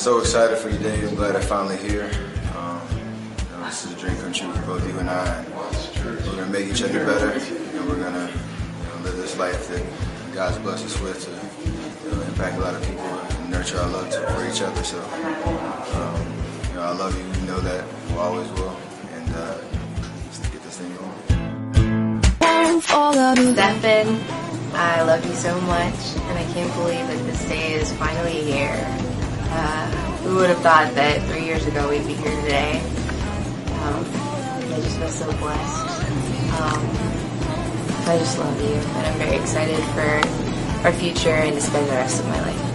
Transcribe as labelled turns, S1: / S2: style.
S1: so excited for you, Dave. I'm glad I'm finally here. This is a dream come true for both you and I. And we're gonna make each other better, and we're gonna live this life that God's blessed us with to impact a lot of people and nurture our love for each other. So, I love you. You know that. We always will. And let's get this thing going.
S2: Stephen, I love you so much, and I can't believe that this day is finally here. Who would have thought that 3 years ago we'd be here today? I just feel so blessed. I just love you, and I'm very excited for our future and to spend the rest of my life.